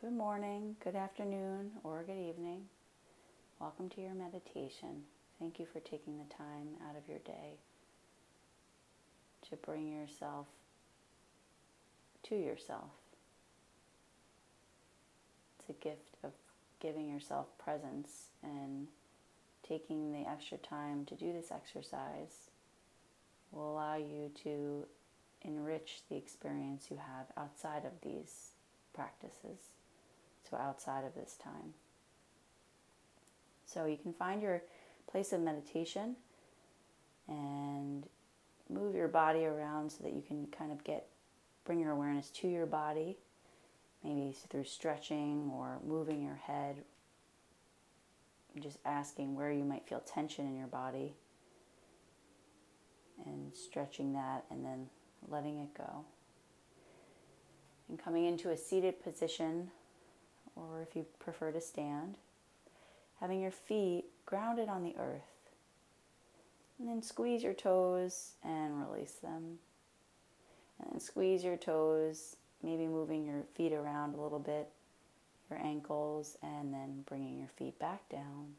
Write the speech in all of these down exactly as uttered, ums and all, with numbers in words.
Good morning, good afternoon, or good evening. Welcome to your meditation. Thank you for taking the time out of your day to bring yourself to yourself. It's a gift of giving yourself presence, and taking the extra time to do this exercise will allow you to enrich the experience you have outside of these practices. So outside of this time. So you can find your place of meditation and move your body around so that you can kind of get, bring your awareness to your body, maybe through stretching or moving your head, just asking where you might feel tension in your body and stretching that and then letting it go. And coming into a seated position, or if you prefer to stand, having your feet grounded on the earth. And then squeeze your toes and release them. And then squeeze your toes, maybe moving your feet around a little bit, your ankles, and then bringing your feet back down.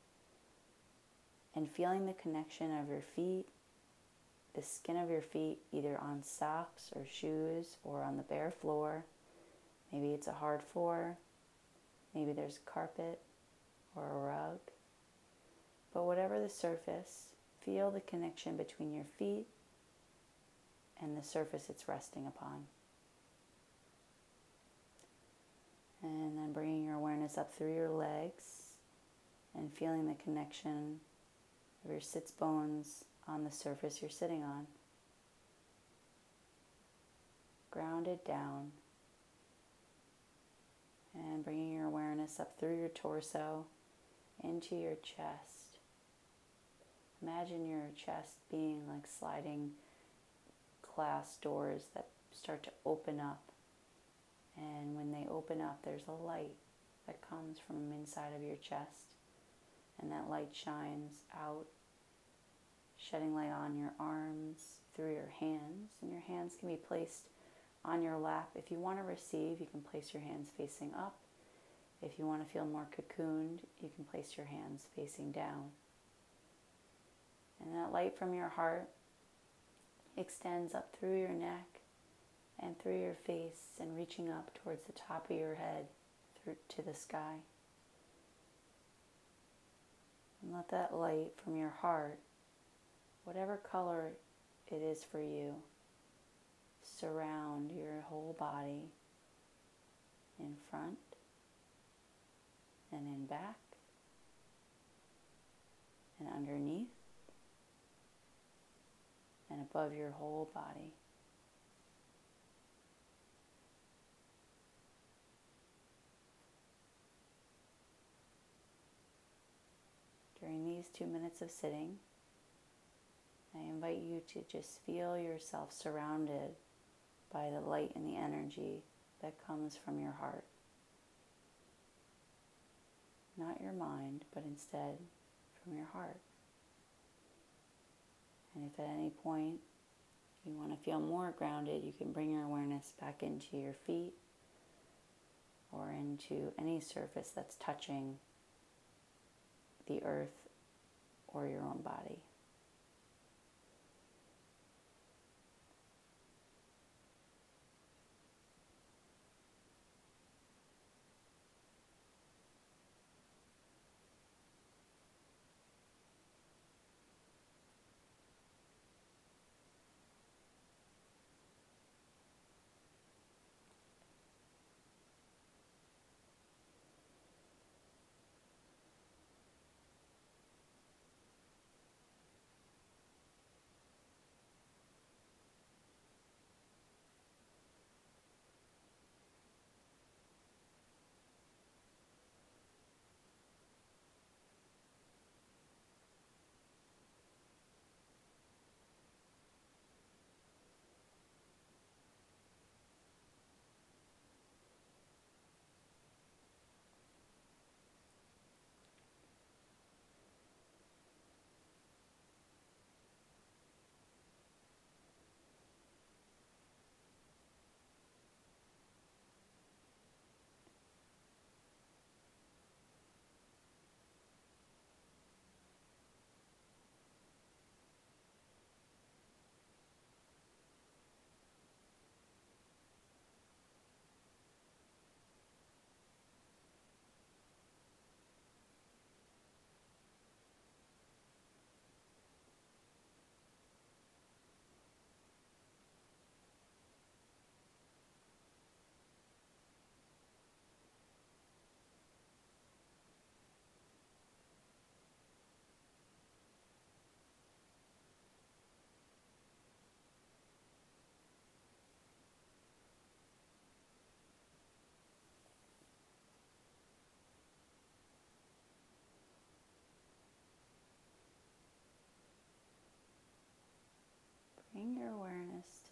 And feeling the connection of your feet, the skin of your feet, either on socks or shoes or on the bare floor. Maybe it's a hard floor. Maybe there's a carpet or a rug. But whatever the surface, feel the connection between your feet and the surface it's resting upon. And then bringing your awareness up through your legs and feeling the connection of your sits bones on the surface you're sitting on. Grounded down. And bringing your awareness up through your torso into your chest. Imagine your chest being like sliding glass doors that start to open up. And when they open up, there's a light that comes from inside of your chest. And that light shines out, shedding light on your arms, through your hands. And your hands can be placed on your lap. If you want to receive, you can place your hands facing up. If you want to feel more cocooned, you can place your hands facing down. And that light from your heart extends up through your neck and through your face and reaching up towards the top of your head through to the sky. And let that light from your heart, whatever color it is for you, surround your whole body, in front and in back and underneath and above your whole body. During these two minutes of sitting, I invite you to just feel yourself surrounded by the light and the energy that comes from your heart. Not your mind, but instead from your heart. And if at any point you want to feel more grounded, you can bring your awareness back into your feet or into any surface that's touching the earth or your own body.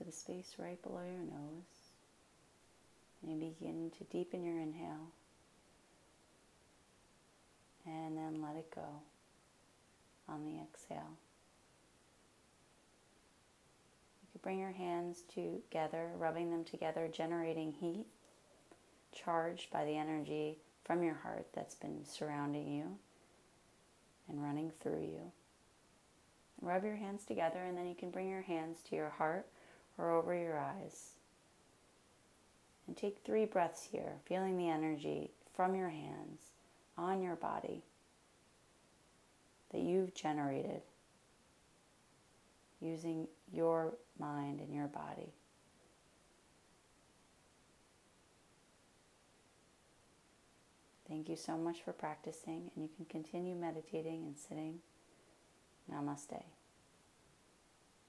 the space right below your nose. And you begin to deepen your inhale. And then let it go on the exhale. You can bring your hands together, rubbing them together, generating heat, charged by the energy from your heart that's been surrounding you and running through you. Rub your hands together, and then you can bring your hands to your heart or over your eyes. And take three breaths here, feeling the energy from your hands on your body that you've generated using your mind and your body. Thank you so much for practicing, and you can continue meditating and sitting. Namaste.